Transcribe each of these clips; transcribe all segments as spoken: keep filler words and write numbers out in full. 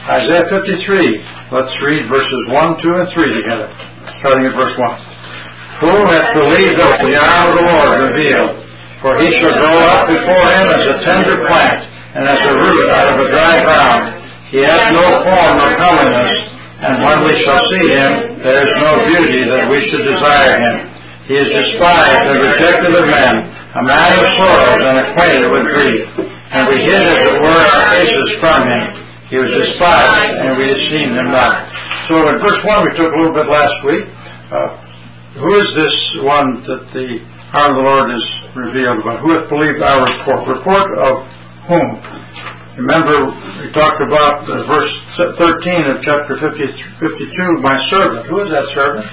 Isaiah fifty-three. Let's read verses one, two, and three together, starting at verse one. Who hath believed us the arm of the Lord revealed? For he shall grow up before him as a tender plant, and as a root out of a dry ground. He hath no form nor comeliness, and when we shall see him, there is no beauty that we should desire him. He is despised and rejected of men, a man of sorrows and acquainted with grief. And we hid as it were our faces from him. He was despised, and we esteemed him not. So in verse one we took a little bit last week. Uh, who is this one that the arm of the Lord is revealed about? Who hath believed our report? Report of whom? Remember, we talked about uh, verse thirteen of chapter fifty, fifty-two, my servant. Who is that servant?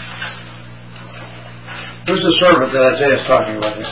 Who's the servant that Isaiah is talking about here?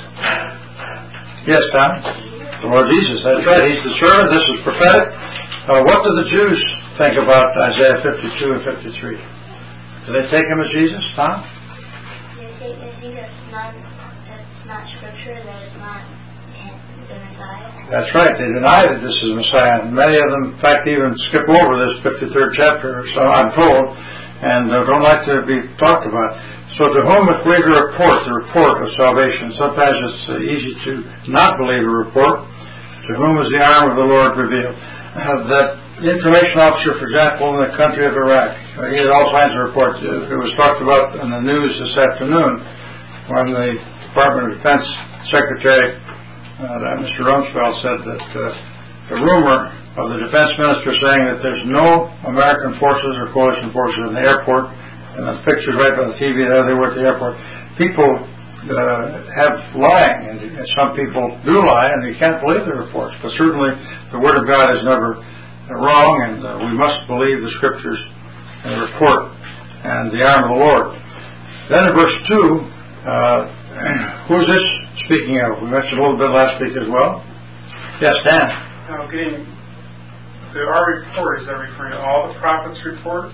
Yes, Tom? The Lord Jesus. That's right. He's the servant. This is prophetic. Uh, what do the Jews think about Isaiah fifty-two and fifty-three? Do they take him as Jesus, Tom? They think, they think that's not, that's not scripture, that it's not the Messiah. That's right. They deny that this is Messiah. And many of them, in fact, even skip over this fifty-third chapter, so I'm told, and uh, don't like to be talked about. So to whom hath believed a report, the report of salvation? Sometimes it's uh, easy to not believe a report. To whom is the arm of the Lord revealed? Uh, that information officer, for example, in the country of Iraq, uh, he had all kinds of reports. It, it was talked about in the news this afternoon when the Department of Defense Secretary, uh, Mister Rumsfeld, said that uh, the rumor of the defense minister saying that there's no American forces or coalition forces in the airport, and the pictures right on the T V there, they were at the airport. People uh, have lying, and, and some people do lie, and you can't believe the reports. But certainly the Word of God is never uh, wrong, and uh, we must believe the Scriptures and the report and the arm of the Lord. Then in verse two, uh, who's this speaking of? We mentioned a little bit last week as well. Yes, Dan. Now, getting the our report, is that referring to all the prophets' report?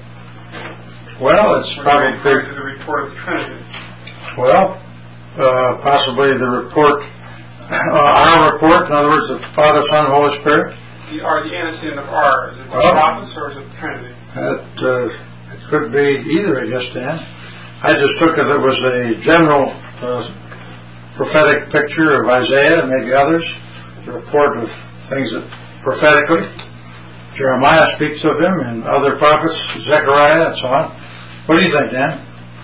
Well, it's or probably referring to the report of the Trinity. Well, uh, possibly the report, uh, our report. In other words, the Father, Son, Holy Spirit. The, are the antecedent of R? Is it the well, prophets or is it the Trinity? It, uh, it could be either, I guess, Dan. I just took it. It was a general uh, prophetic picture of Isaiah and maybe others. The report of things that prophetically Jeremiah speaks of him and other prophets, Zechariah and so on. What do you think, Dan?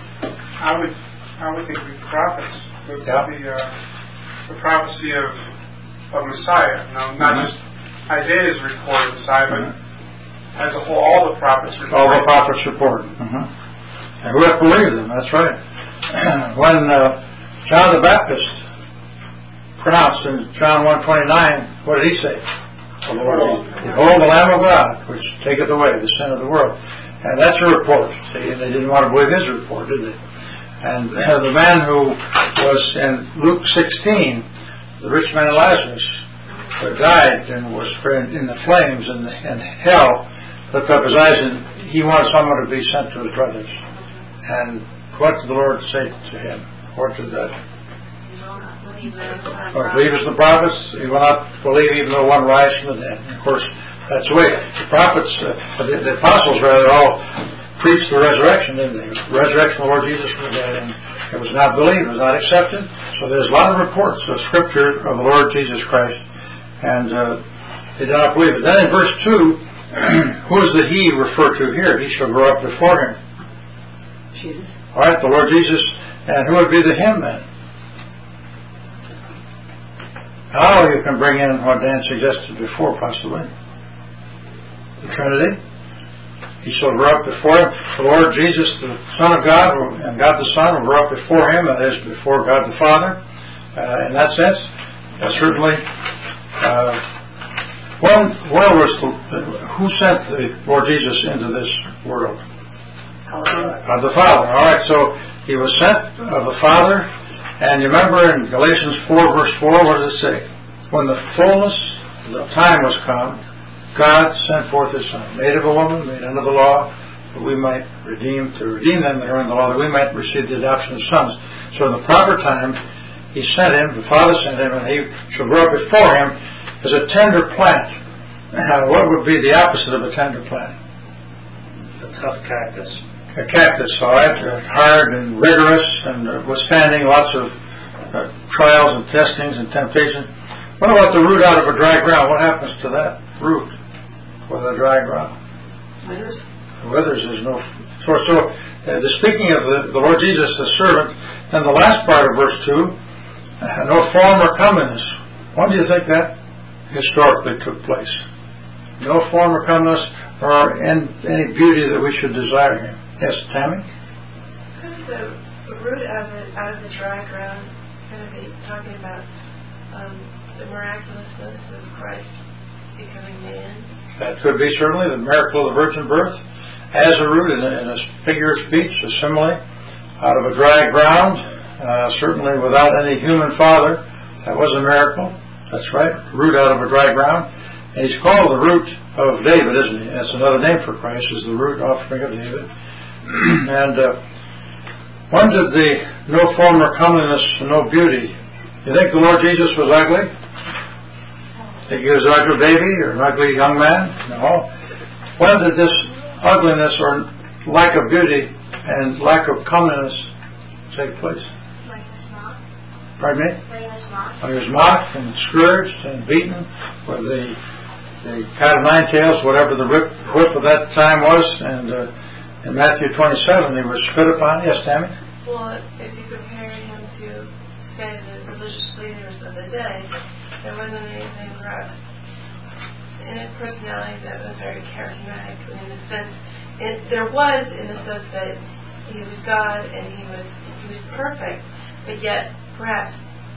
I would, I would think the prophets, the, yeah. the, uh, the prophecy of of Messiah. Now, not mm-hmm. just Isaiah's report of Messiah, but mm-hmm. as a whole, all the prophets report. All the prophets report. Mm-hmm. And who hath believed them? That's right. When uh, John the Baptist pronounced in John one twenty-nine, what did he say? Behold, behold the Lamb of God, which taketh away the sin of the world. And that's a report. See, they didn't want to believe his report, did they? And uh, the man who was in Luke sixteen, the rich man Lazarus, who died and was in the flames and in, in hell, looked up his eyes and he wanted someone to be sent to his brothers. And what did the Lord say to him? Or to the or believe as the prophets, he will not believe even though one rise from the dead. And of course, that's the way. The prophets, uh, the, the apostles rather, all preached the resurrection, didn't they? The resurrection of the Lord Jesus from the dead, and it was not believed, it was not accepted. So there's a lot of reports of Scripture of the Lord Jesus Christ, and uh, they did not believe it. Then in verse two, who is the he referred to here? He shall grow up before him. Jesus. All right, the Lord Jesus. And who would be the him then? Oh, you can bring in what Dan suggested before, possibly. The Trinity. He shall grow up before him. The Lord Jesus, the Son of God, and God the Son will grow up before him, that is, before God the Father. Uh, in that sense, uh, certainly. Uh, when, where was the, who sent the Lord Jesus into this world? God the Father. All right, so he was sent of the Father. And you remember in Galatians four, verse four, what does it say? When the fullness of the time was come, God sent forth his Son, made of a woman, made under the law, that we might redeem, to redeem them that are in the law, that we might receive the adoption of sons. So in the proper time, he sent him, the Father sent him, and he shall grow up before him as a tender plant. Now, what would be the opposite of a tender plant? a tough cactus. A cactus, all right, uh, hard and rigorous and uh, withstanding lots of uh, trials and testings and temptations. What about the root out of a dry ground? What happens to that root with a dry ground? Withers. Withers is no. So, so uh, the speaking of the, the Lord Jesus, the servant, and the last part of verse two, uh, no form or comeliness. When do you think that historically took place? No form or comeliness, or in, any beauty that we should desire him. Yes, Tammy? Couldn't the, the root out of, it, out of the dry ground kind of be talking about um, the miraculousness of Christ becoming man? That could be certainly the miracle of the virgin birth as a root in a, in a figure of speech, a simile, out of a dry ground, uh, certainly without any human father. That was a miracle. That's right, root out of a dry ground. And he's called the root of David, isn't he? That's another name for Christ, is the root offspring of David. And uh, when did the no form or comeliness, no beauty? You think the Lord Jesus was ugly? Think he was an ugly baby or an ugly young man? No. When did this ugliness or lack of beauty and lack of comeliness take place? When he was mocked. Pardon me? When he was mocked. When he was mocked and scourged and beaten with the, the cat of nine tails, whatever the whip, whip of that time was, and uh, in Matthew twenty-seven he was spit upon. Yes, Tammy? Well, if you compare him to, say, the religious leaders of the day, there wasn't anything perhaps in his personality that was very charismatic in the sense, it, there was in the sense that he was God and he was he was perfect, but yet perhaps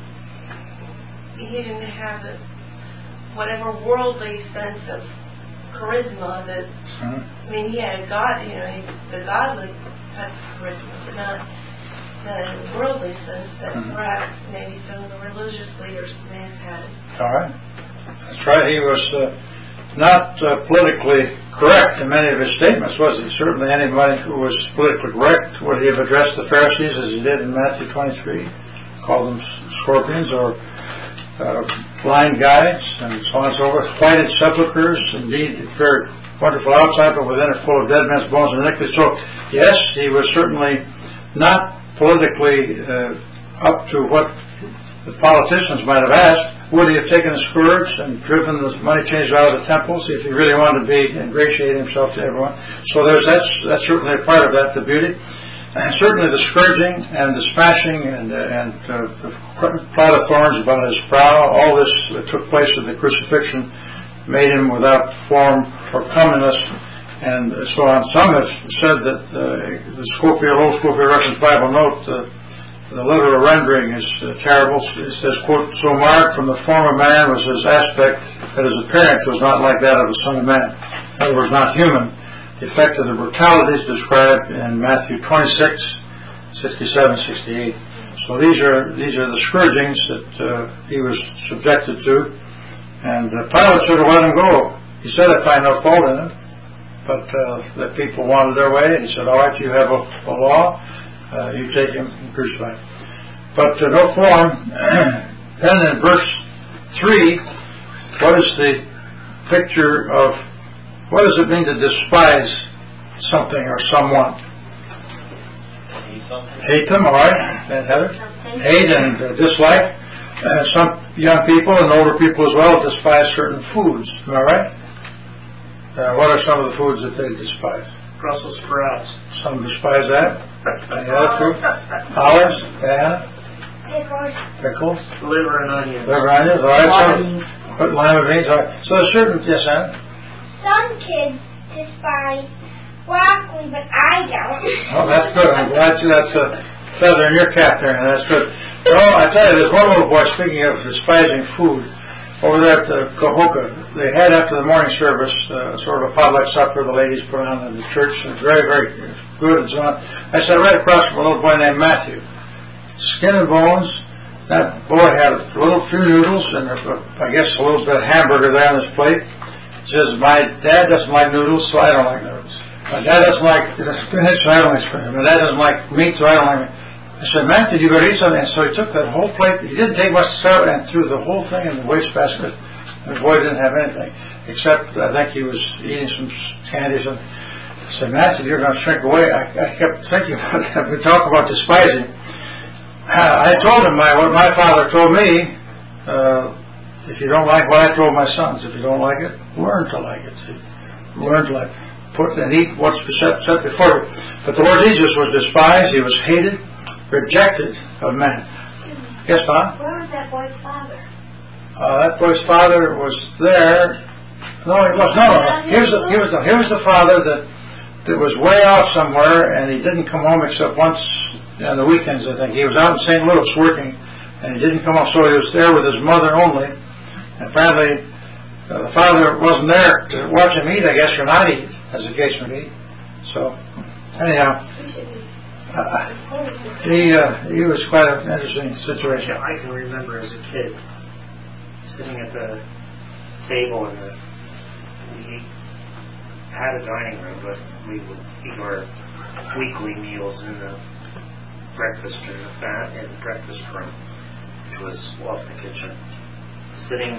he didn't have the whatever worldly sense of charisma that, mm-hmm. I mean, he had God, you know, he, the godly type of charisma, but not, not in a worldly sense that mm-hmm. perhaps maybe some of the religious leaders may have had. All right. That's right. He was uh, not uh, politically correct in many of his statements, was he? Certainly anybody who was politically correct would he have addressed the Pharisees as he did in Matthew twenty-three, called them scorpions or Uh, blind guides and so on and so forth, whited sepulchres, indeed very wonderful outside, but within it full of dead men's bones and iniquity. So, yes, he was certainly not politically uh, up to what the politicians might have asked. Would he have taken a scourge and driven the money changers out of the temples if he really wanted to be ingratiate himself to everyone? So there's that's that's certainly a part of that, the beauty. And certainly the scourging and the smashing and, uh, and uh, the cloud of thorns about his brow, all this that took place at the crucifixion made him without form or comeliness and so on. Some have said that uh, the Scofield, old Scofield Reference Bible note, uh, the literal rendering is uh, terrible. It says, quote, so marked from the form of man was his aspect that his appearance was not like that of the Son of Man. In other words, not human. The effect of the brutalities described in Matthew twenty-six, sixty-seven, sixty-eight. So these are these are the scourgings that uh, he was subjected to, and uh, Pilate should have let him go. He said, "I find no fault in him," but uh, the people wanted their way, and he said, "All right, you have a, a law, uh, you take him and crucify him." But uh, no form. Then in verse three, what is the picture of? What does it mean to despise something or someone? Hate something. Hate them, all right. And Heather? Hate and uh, dislike. Uh, some young people and older people as well despise certain foods. Am I right? Uh, what are some of the foods that they despise? Brussels sprouts. Some despise that. Any other food? Olives? Diana? Pickles. Pickles? Liver and onions. Liver and onions, all right. Lima So, put lima beans, all right. So there's certain, yes, Anna? Some kids despise broccoli, but I don't. Oh, that's good. I'm glad you that's a feather in your cap there, and that's good. So I tell you, there's one little boy, speaking of despising food, over there at the Cahokia. They had after the morning service uh, sort of a potluck supper the ladies put on in the church. It was very, very good and so on. I sat right across from a little boy named Matthew. Skin and bones. That boy had a little few noodles and a, I guess a little bit of hamburger there on his plate. He says, my dad doesn't like noodles, so I don't like noodles. My dad doesn't like spinach, so I don't like spinach. My dad doesn't like meat, so I don't like meat. I said, Matthew, you better eat something. And so he took that whole plate. He didn't take much to start and threw the whole thing in the wastebasket. The boy didn't have anything, except I think he was eating some candies. And I said, Matthew, you're going to shrink away. I, I kept thinking about that. We talk about despising. I told him my, what my father told me, uh, if you don't like what I told my sons, if you don't like it, learn to like it. See? Learn to like it. Put and eat what's set, set before you. But the Lord Jesus was despised. He was hated, rejected of men. Yes, Don? Where was that boy's father? Uh, that boy's father was there. No, he was no, no. He was the, he was the, he was the father that that was way off somewhere, and he didn't come home except once on the weekends. I think he was out in Saint Louis working, and he didn't come home, so he was there with his mother only. And apparently, uh, the father wasn't there to watch him eat, I guess, or not eat, as the case may be. So, anyhow, uh, he uh, he was quite an interesting situation. Yeah, I can remember as a kid sitting at the table and the, we had a dining room, but we would eat our weekly meals in the breakfast in the fat in the breakfast room, which was off the kitchen. Sitting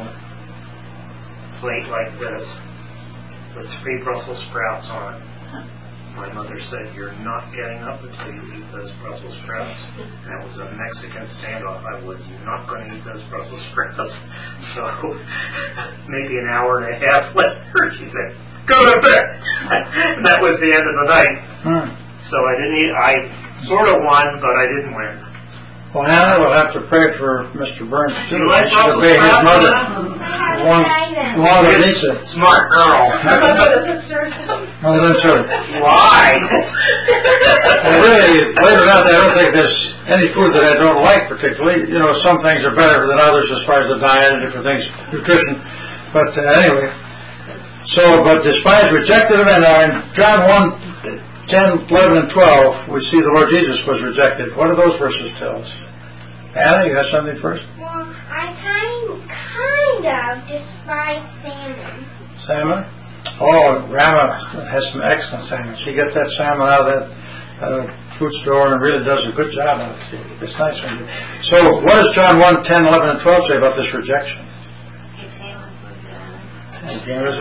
plate like this with three Brussels sprouts on it. My mother said, "You're not getting up until you eat those Brussels sprouts." And it was a Mexican standoff. I was not going to eat those Brussels sprouts. So maybe an hour and a half later, she said, "Go to bed." And that was the end of the night. Hmm. So I didn't eat. I sort of won, but I didn't win. Well, Hannah will have to pray for Mister Burns too. You like He should obey his Brussels mother. I One, have one of these. uh, Smart girl. Well, then, sir. Why? Well, really, believe it or not, I don't think there's any food that I don't like particularly. You know, some things are better than others as far as the diet and different things, nutrition. But uh, anyway, so, but despised, rejected of men. Now in John one, ten, eleven, and twelve, we see the Lord Jesus was rejected. What do those verses tell us? Anna, you have something first? Well, I kind, kind of despise salmon. Salmon? Oh, Rama has some excellent salmon. She gets that salmon out of that uh, food store and really does a good job on it. It's nice. So what does John one, ten, eleven, and twelve say about this rejection? And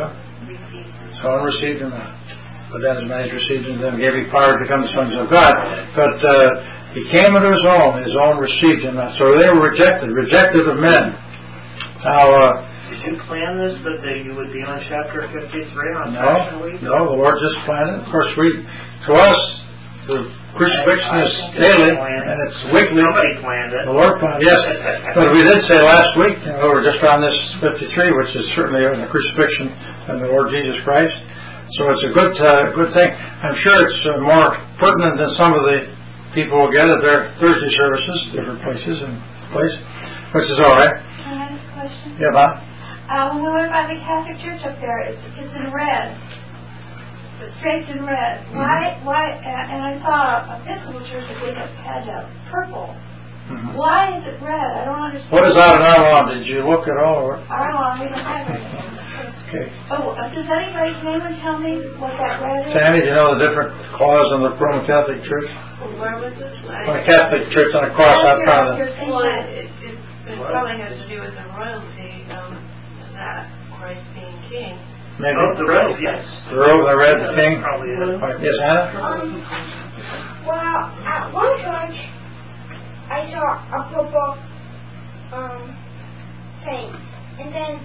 so one received him not. But then as many as received him, them gave him power to become the sons of God. But uh, he came into his own. His own received him not. So they were rejected, rejected of men. Now, uh, Did you plan this, that they, you would be on chapter fifty-three on no, Passion Week? no, the Lord just planned it. Of course, we, to us, the crucifixion is daily, and it's weekly. Somebody planned it. The Lord planned, yes. But we did say last week, you know, we were just on this fifty-three, which is certainly on the crucifixion of the Lord Jesus Christ. So it's a good, uh, good thing. I'm sure it's uh, more pertinent than some of the people will get at their Thursday services, different places and place, which is all right. Can I ask a question? Yeah, Bob? Uh, when we went by the Catholic Church up there, it's, it's in red. It's draped in red. Mm-hmm. Why? Why? Uh, and I saw a Episcopal church that they had uh, purple. Mm-hmm. Why is it red? I don't understand. What is out of Arlon? Did you look at all? Or? I don't know. We don't have it. Okay. Oh, uh, does anybody come and tell me what that red is? Tammy, do you know the different claws on the Roman Catholic Church? Where was this? On the Catholic Church on a cross out front of the... Well, it, it, it, it probably has to do with the royalty, um, that Christ being king. Maybe. Oh, the robe, yes. The robe, the red, the king. Probably is. Right. Yes, Hannah? Um, well, at one church, I saw a purple um, thing. And then,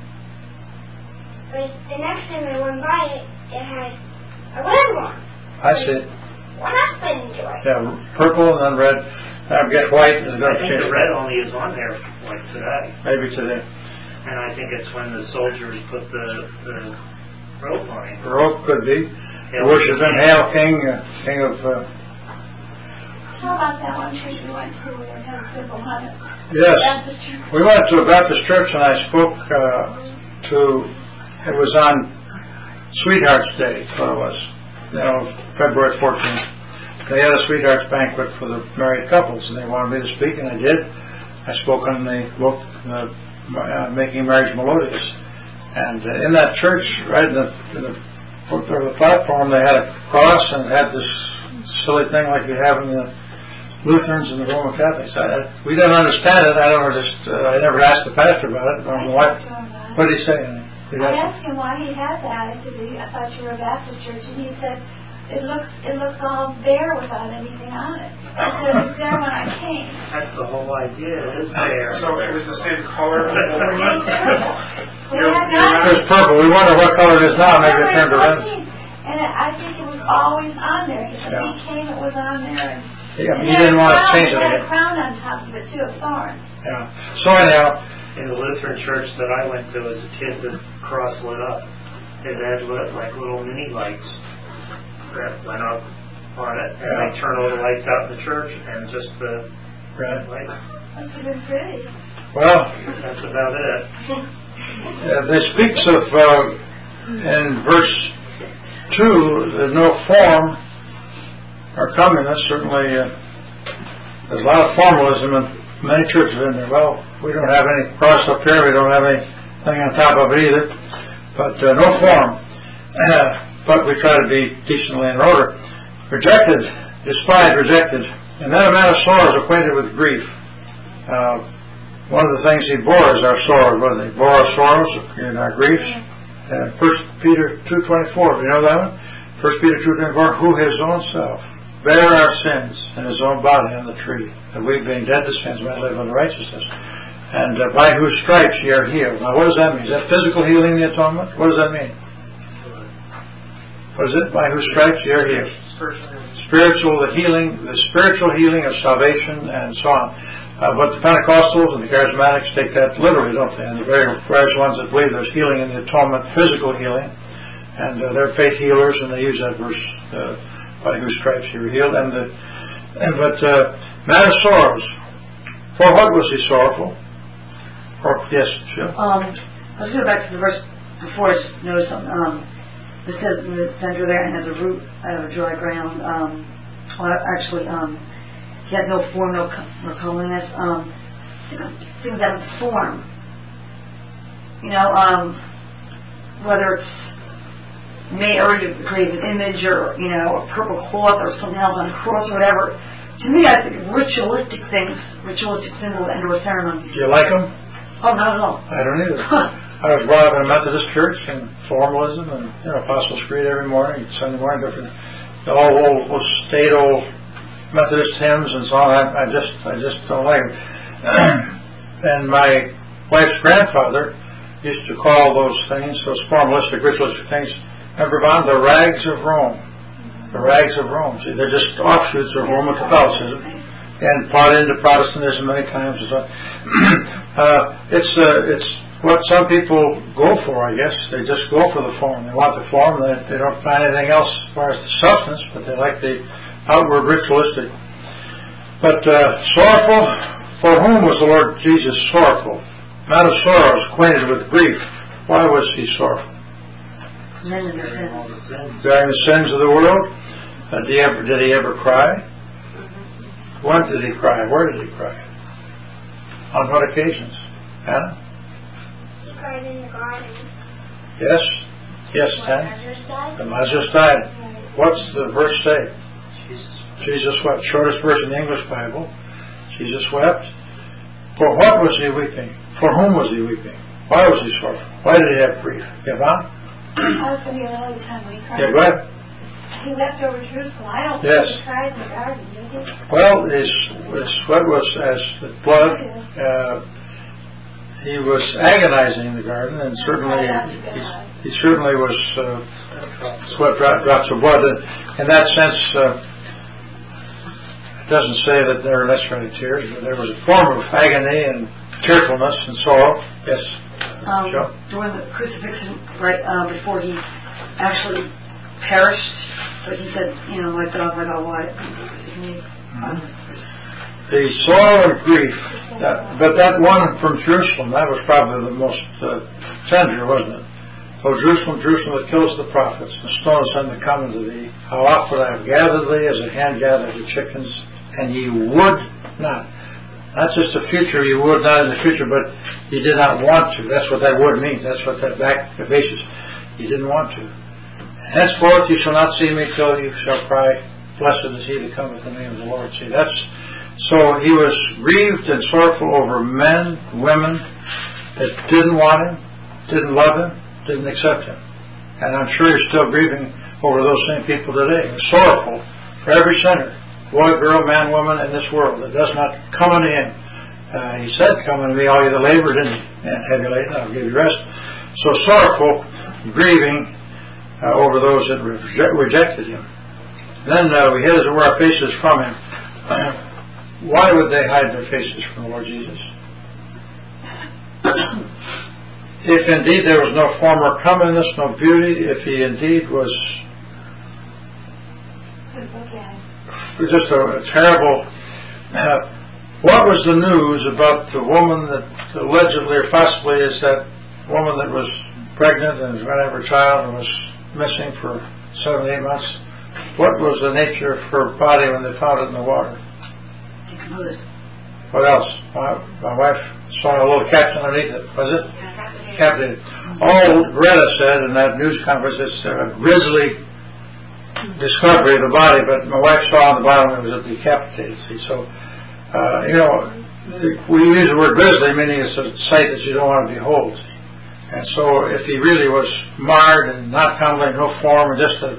like, the next time I went by it, it had a red one. I see it. What happened to it? Yeah, purple and then red. I guess white is going I to think change. the red only is on there like today. Maybe today. And I think it's when the soldiers put the, the robe on him. The robe could be. Hail Worship King. him, Hail King, uh, King of... Uh, How about that one church we went to where they had a purple on it? yes. Baptist church. We went to a Baptist church and I spoke uh, to... It was on Sweethearts Day, that's what it was. You know, February fourteenth. They had a Sweethearts banquet for the married couples and they wanted me to speak and I did. I spoke on the book, uh, uh, Making Marriage Melodious. And uh, in that church, right in the, in the, the platform, they had a cross and it had this silly thing like you have in the Lutherans and the Roman Catholics. I, I, we didn't understand it. I don't know, just uh, I never asked the pastor about it. I don't know what. What did he say? Did I asked him why he had that. I said, I thought you were a Baptist church. And he said, it looks it looks all bare without anything on it. It said it was there when I came. That's the whole idea. It is there. So it was the same color. We had It was purple. We wonder what color it is now. Maybe it turned to red. And I think it was always on there. If Yeah. he came, it was on there. And Yeah, it you had didn't a want to crown- change It had a it. crown on top of it too, of thorns. Yeah. So anyhow, In the Lutheran church that I went to as a kid, the cross lit up. It had lit like little mini lights that went up on it, and Yeah. they turn all the lights out in the church, and just the right. light. Must have been pretty. Well, That's about it. uh, they speaks of uh, in verse two, there's no form or communist. Certainly, uh, there's a lot of formalism in many churches in there. Well, we don't have any cross up here. We don't have anything on top of it either. But uh, no form. Uh, but we try to be decently in order. Rejected, despised, rejected. And then a man of sorrows, acquainted with grief. Uh, one of the things he bore is our sorrows, wasn't he? Bore our sorrows and our griefs. Uh, First Peter two twenty-four, you know that one? First Peter two twenty-four, who his own self bare our sins in his own body on the tree, that we being dead to sins might live in righteousness. And uh, by whose stripes ye are healed. Now what does that mean? Is that physical healing, the atonement? What does that mean? What is it? By whose stripes ye are healed. Spiritual, the healing, the spiritual healing of salvation and so on. Uh, but the Pentecostals and the Charismatics take that literally, don't they? And the very various ones that believe there's healing in the atonement, physical healing, and uh, they're faith healers, and they use that verse, uh, by whose stripes you were healed. And the, and, but uh, man of sorrows, for what was he sorrowful? Or yes, sure. Um, let's go back to the verse before. I just noticed something. Um, it says in the center there, and has a root out of dry ground. Um, well, actually, um, he had no form, no, no comeliness. Um, things that would form. You know, um, whether it's made or to create an image, or you know, a purple cloth, or something else on a cross, or whatever. To me, I think ritualistic things, ritualistic symbols, and/or ceremonies. Do you like them? Oh, not at all. I don't either. I was brought up in a Methodist church, and formalism, and you know, Apostles' Creed every morning, Sunday morning, different, all old, old state old Methodist hymns and so on. I, I just, I just don't like them. And my wife's grandfather used to call those things, those formalistic, ritualistic things, remember, Bon, the rags of Rome. The rags of Rome. See, they're just offshoots of Roman Catholicism, and brought into Protestantism many times. And so, uh, it's uh, it's what some people go for, I guess. They just go for the form. They want the form. They, they don't find anything else as far as the substance, but they like the outward ritualistic. But uh, sorrowful, for whom was the Lord Jesus sorrowful? Man of sorrows, acquainted with grief. Why was he sorrowful? Men in their sins. Bearing the sins of the world. Uh, did, he ever, did he ever cry? When did he cry? Where did he cry? On what occasions? Hannah? He cried in the garden. Yes? Yes, When Hannah? Lazarus died. The Lazarus died. What's the verse say? Jesus wept. Shortest verse in the English Bible. Jesus wept. For what was he weeping? For whom was he weeping? Why was he sorrowful? Why did he have grief? Yvonne? I was thinking of another time when he cried. Yeah, go ahead. He left over Jerusalem. I don't Yes. think he cried in the garden, did he? Well, his, his sweat was as blood. Uh, he was agonizing in the garden, and certainly he, he certainly was uh, sweat drop, drops of blood. And in that sense, uh, it doesn't say that there are necessarily tears, but there was a form of agony and tearfulness and sorrow. Yes. Um, Sure. During the crucifixion, right uh, before he actually perished, but he said, you know, my God, my God, why have you forsaken me? The sorrow and grief, that, but that one from Jerusalem, that was probably the most uh, tender, wasn't it? O Jerusalem, Jerusalem, that kills the prophets, the stones send to come unto thee. How often I have gathered thee as a hen gathers the chickens, and ye would not. Not just the future, you would not in the future, but you did not want to. That's what that word means. That's what that back basis. You didn't want to. Henceforth you shall not see me till you shall cry, blessed is he that cometh in the name of the Lord. See, that's so he was grieved and sorrowful over men, women that didn't want him, didn't love him, didn't accept him. And I'm sure he's still grieving over those same people today. He's sorrowful for every sinner, boy, girl, man, woman in this world that does not come unto him. Uh, he said, come unto me, all you that labor and heavy laden, I'll give you rest. So sorrowful, grieving uh, over those that re- rejected him. Then uh, we hid as it were our faces from him. Why would they hide their faces from the Lord Jesus? If indeed there was no form or comeliness, no beauty, if he indeed was just a, a terrible... Uh, what was the news about the woman that allegedly or possibly is that woman that was pregnant and was going to have her child and was missing for seven, eight months? What was the nature of her body when they found it in the water? Decomposed. What else? My, my wife saw a little caption underneath it. Was it? Captivated. All Greta said in that news conference is a grisly discovery of the body, but my wife saw on the bottom it was a decapitated. See, so, uh, you know, we use the word grisly, meaning it's a sight that you don't want to behold. And so if he really was marred and not comely, no form, and just a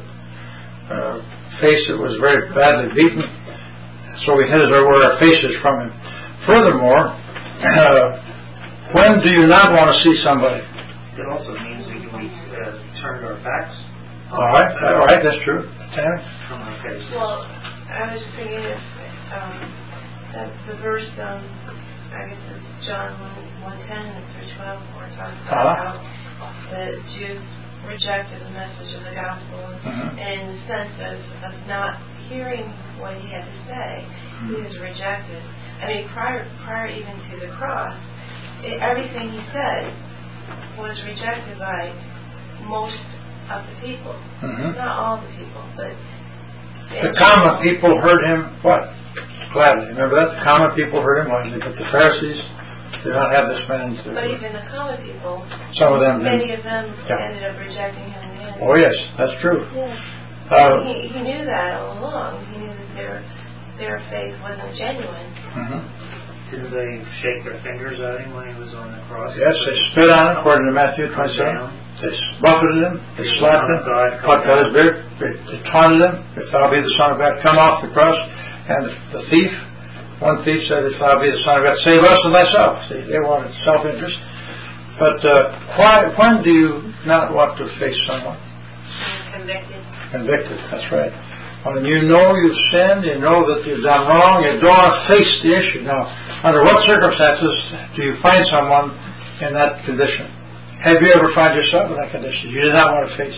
uh, face that was very badly beaten, so we hid as it were our faces from him. Furthermore, uh, when do you not want to see somebody? It also means that we uh, turned our backs. All right, all right, that's true. Tammy? From our face. Well, I was just thinking if um, that the verse, um, I guess it's John one ten through twelve, where it talks about uh-huh. how the Jews rejected the message of the gospel, mm-hmm. and in the sense of, of not hearing what he had to say, mm-hmm. he was rejected. I mean, prior prior even to the cross, it, everything he said was rejected by most of the people. Mm-hmm. Not all the people, but... The common people heard him, what? Gladly. Remember that? The common people heard him gladly, but the Pharisees did not have this man to... But even the common people, some of them many did. of them yeah. ended up rejecting him in the end. Oh, yes, that's true. Yeah. Uh, he, he knew that all along. He knew that their, their faith wasn't genuine. Mm-hmm. Didn't they shake their fingers at him when he was on the cross? Yes, they spit on him, according to Matthew twenty-seven. They buffeted him, they slapped him, plucked out his beard, they, they taunted him, if thou be the Son of God, come off the cross. And the, the thief, one thief said, if thou be the Son of God, save us and thyself. See, they wanted self-interest. But uh, why, when do you not want to face someone? Convicted. Convicted, that's right. When you know you've sinned, you know that you've done wrong, you don't want to face the issue. Now, under what circumstances do you find someone in that condition? Have you ever found yourself in that condition you did not want to face?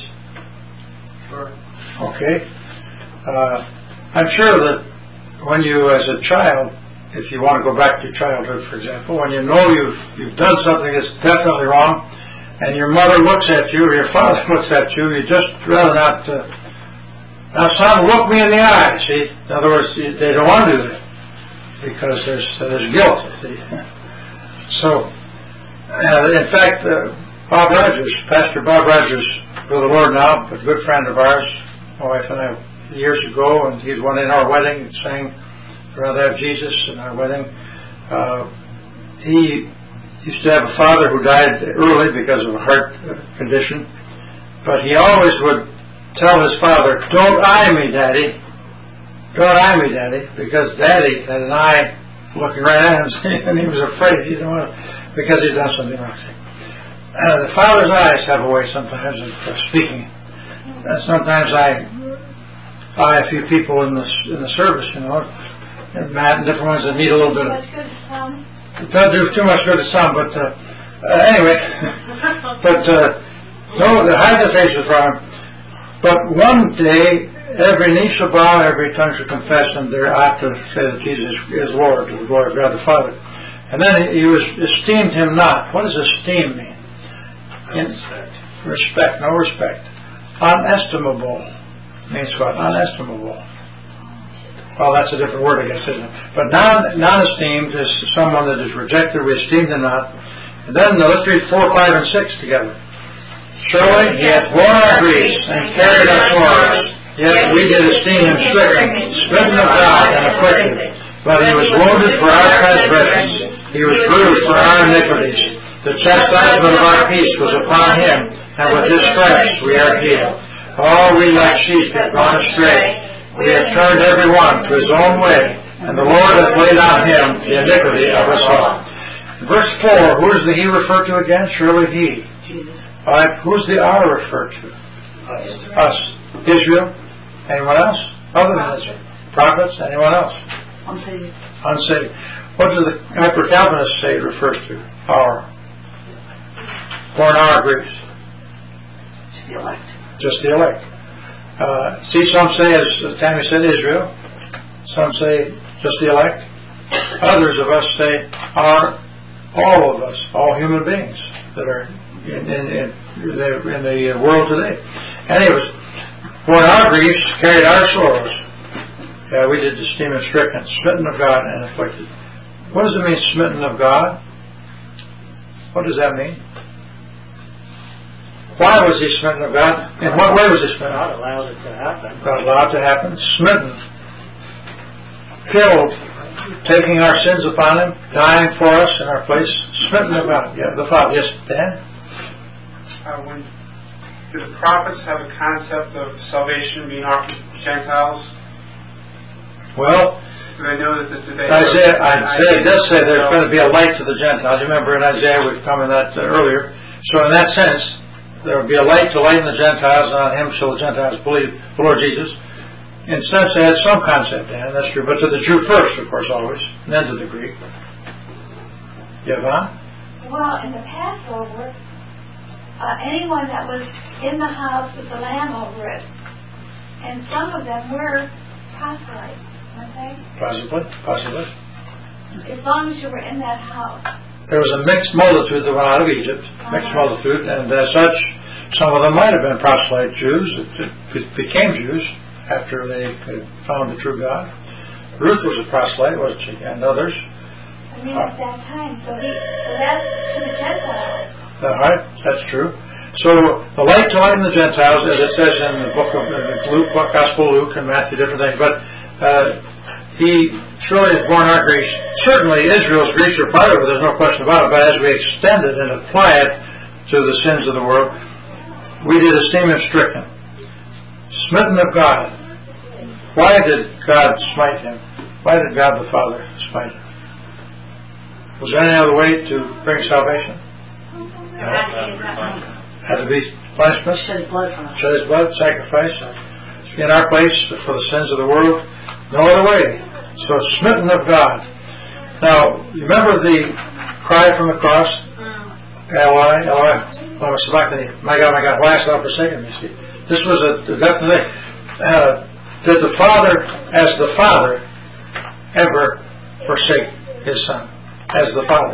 Sure. Okay. Uh, I'm sure that when you, as a child, if you want to go back to your childhood, for example, when you know you've you've done something that's definitely wrong, and your mother looks at you or your father looks at you, you just rather not. Uh, now, son, look me in the eye. See, in other words, they don't want to do that because there's uh, there's guilt. See? So, uh, in fact, uh, Bob Rogers, Pastor Bob Rogers, for the Lord now, a good friend of ours, my wife and I, years ago, and he's one in our wedding and sang "Rather Have Jesus" in our wedding. Uh, he used to have a father who died early because of a heart condition, but he always would tell his father, "Don't eye me, Daddy. Don't eye me, Daddy," because Daddy had an eye looking right at him, and he was afraid he didn't want to, because he'd done something wrong. Uh, the father's eyes have a way sometimes of speaking. And sometimes I eye a few people in the in the service, you know, and Matt and different ones that need a little bit of. It doesn't do too much good to some, but uh, uh, anyway. but uh, no, the hide the faces from him. But one day, every knee shall bow, every tongue shall confess, and there I have to say that Jesus is Lord, to the glory of God the Father. And then he was esteemed him not. What does esteem mean? In respect. Respect, no respect. Unestimable means what? Unestimable. Well, that's a different word, I guess, isn't it? But non, non-esteemed is someone that is rejected. We esteem him not. And then uh, let's read four, five, and six together. Surely he hath borne our griefs and carried our sorrows. Yet we did esteem him stricken, smitten of God, and afflicted. But he was wounded for our transgressions. He was bruised for our iniquities. The chastisement of our peace was upon him, and with his stripes we are healed. All we like sheep have gone astray. We have turned every one to his own way, and the Lord hath laid on him the iniquity of us all. In verse four, who is the he referred to again? Surely he. Jesus. All right, who's the our referred to? Us. Us. Israel? Anyone else? Other than Israel? Prophets? Anyone else? Unsaved. Unsaved. What does the hyper-Calvinist say it refers to? Our. Born our Greeks. Just the elect. Just the elect. Uh, see, some say, as Tammy said, Israel. Some say just the elect. Others of us say are all of us, all human beings that are in, in, in, the, in the world today. And it was, born our griefs, carried our sorrows. Yeah, we did esteem him stricken, smitten of God and afflicted. What does it mean, smitten of God? What does that mean? Why was he smitten of God? In what way was he smitten? God allowed it to happen. God allowed it to happen. Smitten. Killed. Taking our sins upon him. Dying for us in our place. Smitten of God. Yeah, the Father. Yes, Dan? Uh, when do the prophets have a concept of salvation being offered to Gentiles? Well, Do they know that today? Isaiah, Isaiah does say there's going to be a light to the Gentiles. You remember in Isaiah, we've come in that uh, earlier. So in that sense, there will be a light to lighten the Gentiles, and on him shall the Gentiles believe the Lord Jesus. In a sense, they had some concept, Dan, that's true. But to the Jew first, of course, always, and then to the Greek. Yvonne? Well, in the Passover, uh, anyone that was in the house with the lamb over it, and some of them were proselytes, weren't they? Possibly, possibly. As long as you were in that house. There was a mixed multitude that went out of Egypt, mixed Uh-huh. multitude, and as such, some of them might have been proselyte Jews that became Jews after they had found the true God. Ruth was a proselyte, wasn't she? And others. I mean, at that time. So, he, so that's to the Gentiles. All right, that's true. So the light to lighten the Gentiles, as it says in the book of uh, Luke, Gospel of Luke, and Matthew, different things. But uh, he surely has borne our griefs. Certainly, Israel's griefs are part of it. There's no question about it. But as we extend it and apply it to the sins of the world, we did esteem him stricken, smitten of God. Why did God smite him? Why did God the Father smite him? Was there any other way to bring salvation? No. Had to be punishment. Shed his blood for us. Shed his blood, sacrifice in our place for the sins of the world. No other way. So smitten of God. Now, remember the cry from the cross? Eloi, Eloi, lama sabachthani. My God, my God, why hast thou forsaken me? See, this was a, a definite thing. Uh, did the Father, as the Father, ever forsake his Son? As the Father.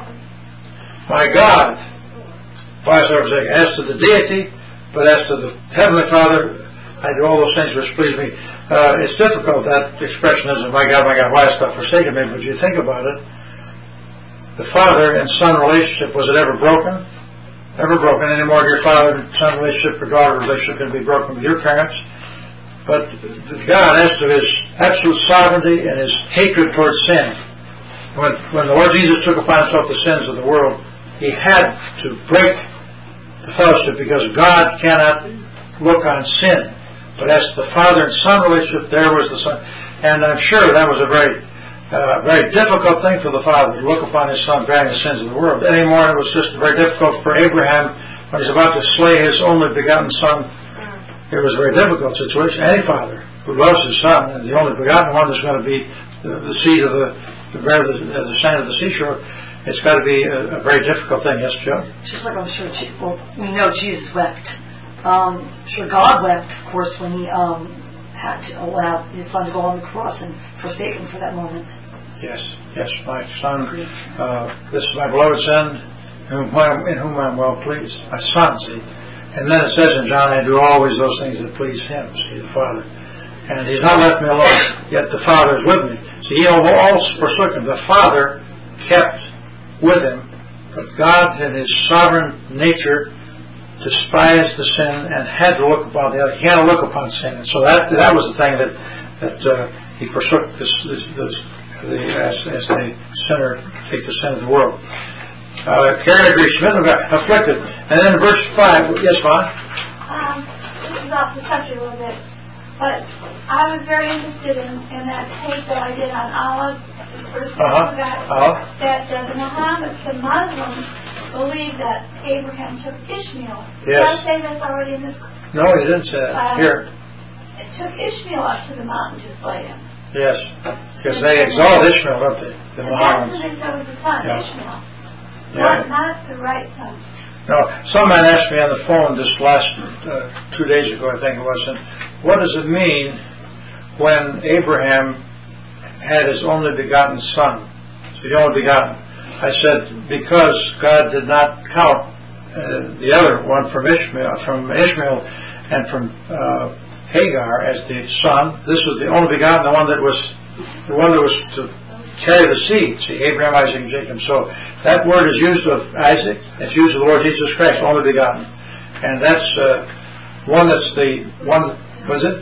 My God, why hast thou forsaken? As to the deity, but as to the Heavenly Father, I do all those things which please me. Uh, it's difficult, that expression isn't, my God, my God, why hast thou forsaken me? But you think about it, the Father and Son relationship, was it ever broken? Ever broken? Any more of your Father and Son relationship or daughter relationship can be broken with your parents. But God, as to his absolute sovereignty and his hatred towards sin, when, when the Lord Jesus took upon himself the sins of the world, he had to break the fellowship, because God cannot look on sin. But as the Father and Son relationship, there was the Son. And I'm sure that was a very uh, very difficult thing for the Father to look upon his Son bearing the sins of the world. Anymore, it was just very difficult for Abraham when he's about to slay his only begotten son. It was a very difficult situation. Any father who loves his son, and the only begotten one that's going to be the, the seed of the, the bear the, the sand of the seashore, it's got to be a, a very difficult thing. Yes, Joe? Just like I'm sure, well, we know Jesus wept. Um, sure, God wept, of course, when he um, had to allow his son to go on the cross and forsake him for that moment. Yes, yes, my son, uh, this is my beloved son, in whom, I, in whom I am well pleased. My son, see. And then it says in John, I do always those things that please him, see, the Father. And he's not left me alone, yet the Father is with me. See, he all forsook him. The Father kept with him, but God in his sovereign nature despised the sin and had to look upon the other. He had to look upon sin. And so that that was the thing that that uh, he forsook this, this, this the as, as the sinner take the sin of the world. Uh, carried a grief, smitten of God, afflicted. And then verse five, yes, Vaughn? Um, this is off the subject a little bit, but I was very interested in, in that tape that I did on Olive, the first Uh-huh. that, Uh-huh. that uh, the Muhammad, the Muslims believe that Abraham took Ishmael. Yes. Did I say that's already in this? No, you didn't say that. Uh, Here. It took Ishmael up to the mountain to slay him. Yes. Because they exalt Ishmael, don't they? The So that's Muhammadans. what they said was the son, Yeah. Ishmael. Yeah. Not, not the right son. No, some man asked me on the phone just last uh, two days ago, I think it was, and what does it mean when Abraham had his only begotten son? So the only begotten. I said because God did not count uh, the other one from Ishmael, from Ishmael, and from uh, Hagar as the son. This was the only begotten, the one that was the one that was to carry the seed. See, Abraham, Isaac, and Jacob. So that word is used of Isaac. It's used of the Lord Jesus Christ, only begotten, and that's uh, one that's the one. Was it?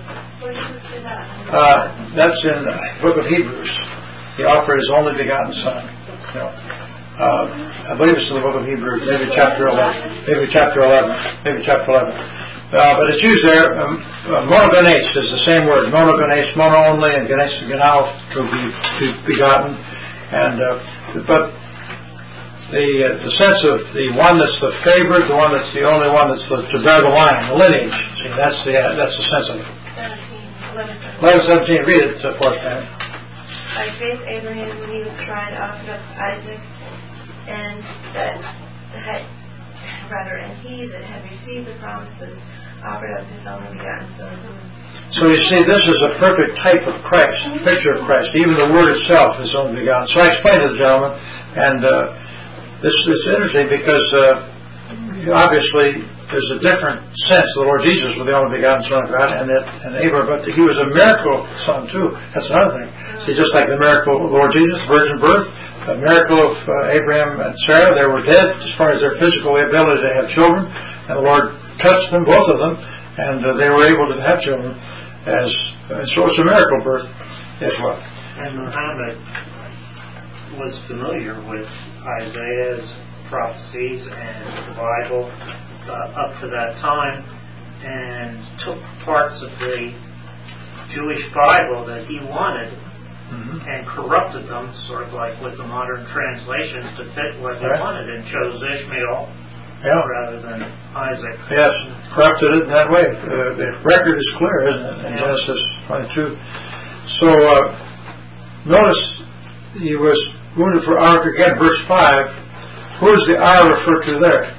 Uh, that's in the book of Hebrews. He offered his only begotten son. You know, uh, I believe it's in the book of Hebrews, maybe chapter eleven, maybe chapter eleven, maybe chapter eleven. Uh, but it's used there. Um, uh, monogenes is the same word. Monogenes, mono only, and genes, genao, to be, be begotten. And uh, but the uh, the sense of the one that's the favorite, the one that's the only one that's the, to bear the line, the lineage. See, that's the uh, that's the sense of it. eleven seventeen. Read it uh, for us, man. By faith, Abraham, when he was tried, offered up Isaac, and that had, rather, and he that had received the promises offered up his only begotten son. So you see, this is a perfect type of Christ, a picture of Christ. Even the word itself is only begotten. So I explained to the gentleman, and uh, this is interesting because uh, obviously there's a different sense. The Lord Jesus was the only begotten Son of God, and that and Abraham, but he was a miracle son too. That's another thing. See, just like the miracle of the Lord Jesus, virgin birth, the miracle of uh, Abraham and Sarah, they were dead as far as their physical ability to have children, and the Lord touched them, both of them, and uh, they were able to have children. As uh, so, it's a miracle birth as well. And Muhammad was familiar with Isaiah's prophecies and the Bible uh, up to that time, and took parts of the Jewish Bible that he wanted mm-hmm. and corrupted them, sort of like with the modern translations, to fit what he right. wanted, and chose Ishmael yeah. rather than Isaac. Yes, corrupted it in that way. Uh, the record is clear, isn't it, in yeah. Genesis twenty-two. So uh, notice he was wounded for our, again, verse five. Who is the our referred to there?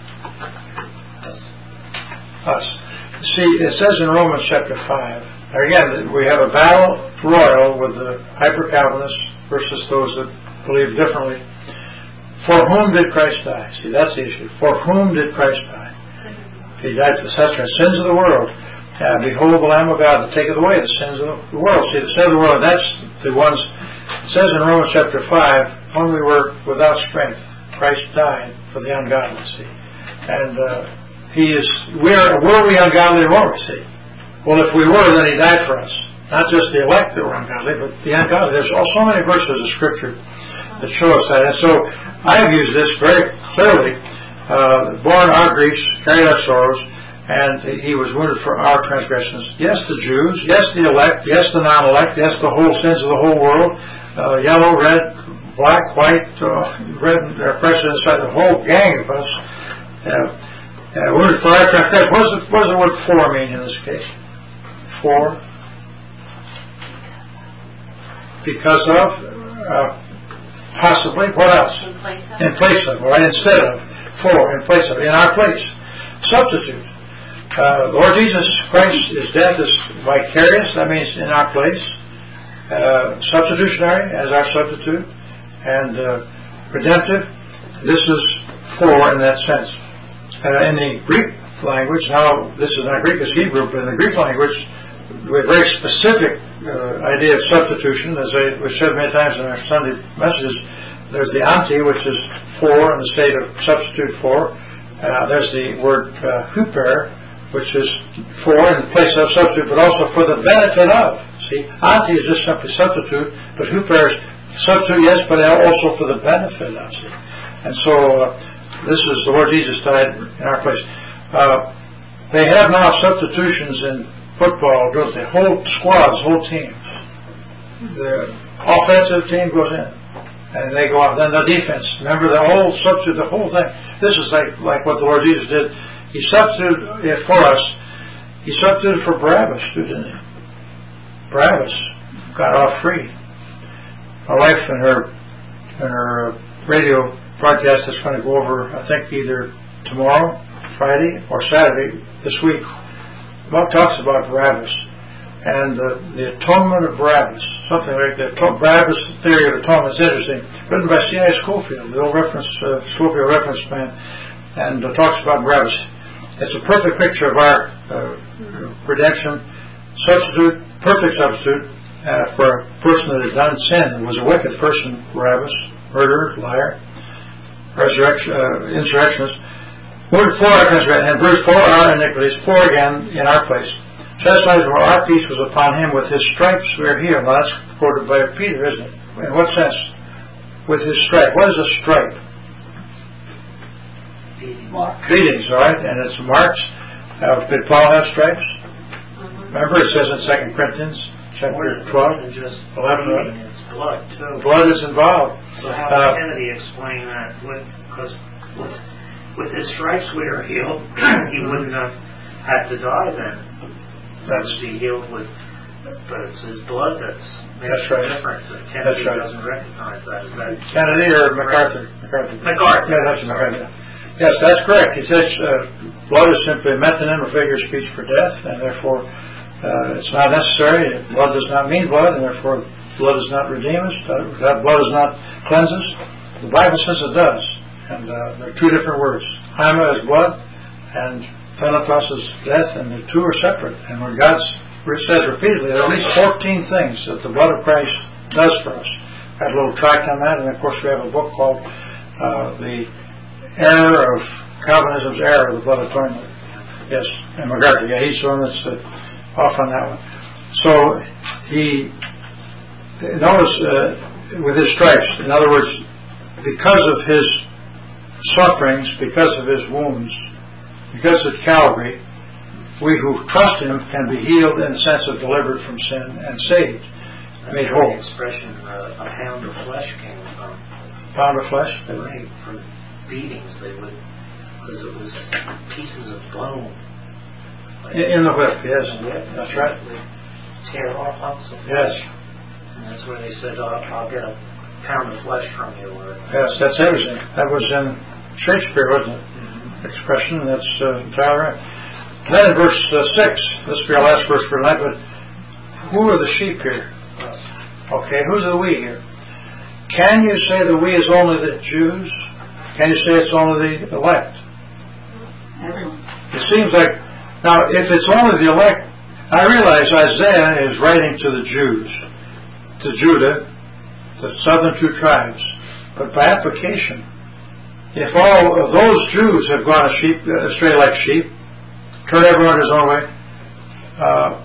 Us. See, it says in Romans chapter five, again, we have a battle royal with the hyper-Calvinists versus those that believe differently. For whom did Christ die? See, that's the issue. For whom did Christ die? He died for the sins of the world. And behold the Lamb of God that taketh away the sins of the world. See, the sins of the world, that's the ones. It says in Romans chapter five, when we were without strength, Christ died for the ungodly. See, and uh, He is. We are. Were we ungodly or weren't we? See, well, if we were, then He died for us. Not just the elect that were ungodly, but the ungodly. There's so many verses of Scripture that show us that. And so I've used this very clearly. Uh, born our griefs, carried our sorrows, and He was wounded for our transgressions. Yes, the Jews. Yes, the elect. Yes, the non-elect. Yes, the whole sins of the whole world. Uh, yellow, red, black, white, uh, red, uh, pressed inside the whole gang of us. Uh, uh, wounded for our transgressions. What does, what does the word for mean in this case? For? Because of? Uh, possibly. What else? In place of. In place of, right? Instead of. For, in place of. In our place. Substitute. Uh, Lord Jesus Christ, His death is vicarious. That means in our place. Uh, substitutionary as our substitute. And uh, redemptive. This is for in that sense. Uh, in the Greek language, now this is not Greek, it's Hebrew, but in the Greek language, we have a very specific uh, idea of substitution. As I, we've said many times in our Sunday messages, there's the anti, which is for in the state of substitute for. Uh, there's the word uh, huper, which is for in the place of substitute, but also for the benefit of. See, anti is just simply substitute, but huper is substitute, yes, but also for the benefit of. See, and so uh, this is the Lord Jesus died in our place. Uh, They have now substitutions in football, goes the whole squads, whole teams. The offensive team goes in, and they go out. Then the defense. Remember, the whole substitute, the whole thing. This is like like what the Lord Jesus did. He substituted it for us. He substituted for Barabbas, too, didn't he? Barabbas got off free. My wife and her and her radio broadcast is going to go over, I think, either tomorrow, Friday, or Saturday this week. What talks about Barabbas and the, the atonement of Barabbas, something like that. Barabbas' theory of atonement is interesting. Written by C I Scofield, the old reference uh, Scofield reference man, and uh, talks about Barabbas. It's a perfect picture of our uh, redemption, substitute, perfect substitute uh, for a person that had done sin. It was a wicked person, Barabbas, murderer, liar, resurrection, uh, insurrectionist. Wounded for our transgression and bruised for our iniquities, for again in our place. Chastisement for our peace was upon him. With his stripes we are healed. Now that's quoted by Peter, isn't it? In what sense? With his stripe. What is a stripe? Mark. Beatings, all right, and it's marks. Uh, did Paul have stripes? Mm-hmm. Remember, it says in Second Corinthians chapter twelve, and just eleven, bleeding, it's blood too. Blood is involved. So how uh, did Kennedy explain that? Because with, with, with his stripes we are healed. He wouldn't have had to die then. That's be healed with, but it's his blood that's makes that's right. the difference. And Kennedy that's right. doesn't recognize that. Is that Kennedy or MacArthur? MacArthur. MacArthur. Yeah, that's MacArthur. Yes, that's correct. He says uh, blood is simply a metonym or figure of speech for death, and therefore uh, it's not necessary. Blood does not mean blood, and therefore blood does not redeem us. Uh, blood does not cleanse us. The Bible says it does, and uh, there are two different words. Haima is blood, and Thanatos is death, and the two are separate. And when God says repeatedly, there are at least fourteen things that the blood of Christ does for us. I had a little tract on that, and of course we have a book called uh, The Error of Calvinism's Error of the Blood Atonement. Yes, and MacArthur, yeah, he's the one that's uh, off on that one. So he, notice uh, with his stripes, in other words, because of his sufferings, because of his wounds, because of Calvary, we who trust him can be healed in the sense of delivered from sin and saved, That's made where whole. the expression uh, a pound of flesh came from. Pound of flesh? Right, from beatings they would, because it was pieces of bone. Like In, in the whip, yes. in the whip. That's right. They tear off hunks of Yes. flesh. And that's where they said, oh, I'll get a pound of flesh from you. Or, Yes, that's everything. That was in Shakespeare, wasn't it? mm-hmm. Expression, that's uh, entirely right. Then in verse uh, six, this will be our last verse for tonight, but who are the sheep here? Us. Okay, who's the we here? Can you say the we is only the Jews? Can you say it's only the elect? Everyone. It seems like, now if it's only the elect, I realize Isaiah is writing to the Jews, to Judah, the southern two tribes, but by application, if all of those Jews have gone sheep, astray like sheep, turn everyone his own way, uh,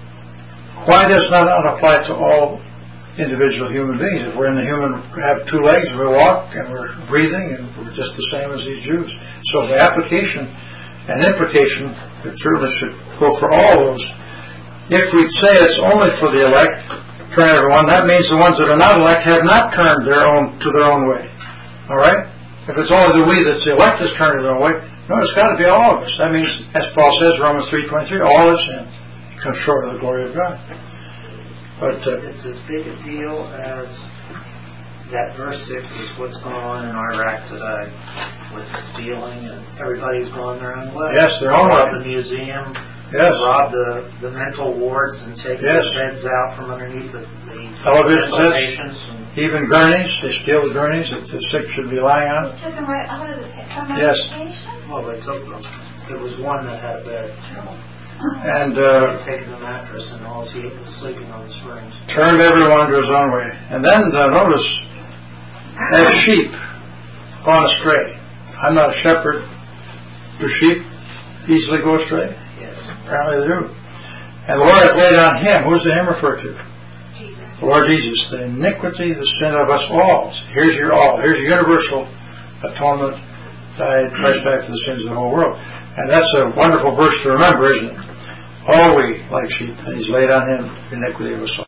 why does that not apply to all individual human beings? If we're in the human, have two legs, and we walk, and we're breathing, and we're just the same as these Jews. So the application and implication, it certainly should go for all those. If we say it's only for the elect, turn everyone, that means the ones that are not elect have not turned their own to their own way. All right? If it's only the we that's the elect that's turned their own way, no, it's got to be all of us. That means, as Paul says, Romans three twenty-three, all have sinned, come short of the glory of God. But uh, It's as big a deal as that verse six is what's going on in Iraq today with the stealing, and everybody's going their own way. yes, they're all Rob right. the museum, Yes. rob the, the mental wards and take Yes. the beds out from underneath the, the Television mental sets. patients. And Even gurneys, they steal the gurneys that the sick should be lying on. Took them right out of the from Yes. medication? well, they took them. There was one that had a bed. And They uh, had taken the mattress and all he was sleeping on the springs. turned everyone to his own way. And then uh, notice, as sheep gone astray. I'm not a shepherd. Do sheep easily go astray? Yes. Apparently they do. And the Lord hath laid on him. Who's the him referred to? Jesus. The Lord Jesus. The iniquity, the sin of us all. Here's your all. Here's your universal atonement. Died, Christ died for the sins of the whole world. And that's a wonderful verse to remember, isn't it? All we, like sheep, and he's laid on him the iniquity of us all.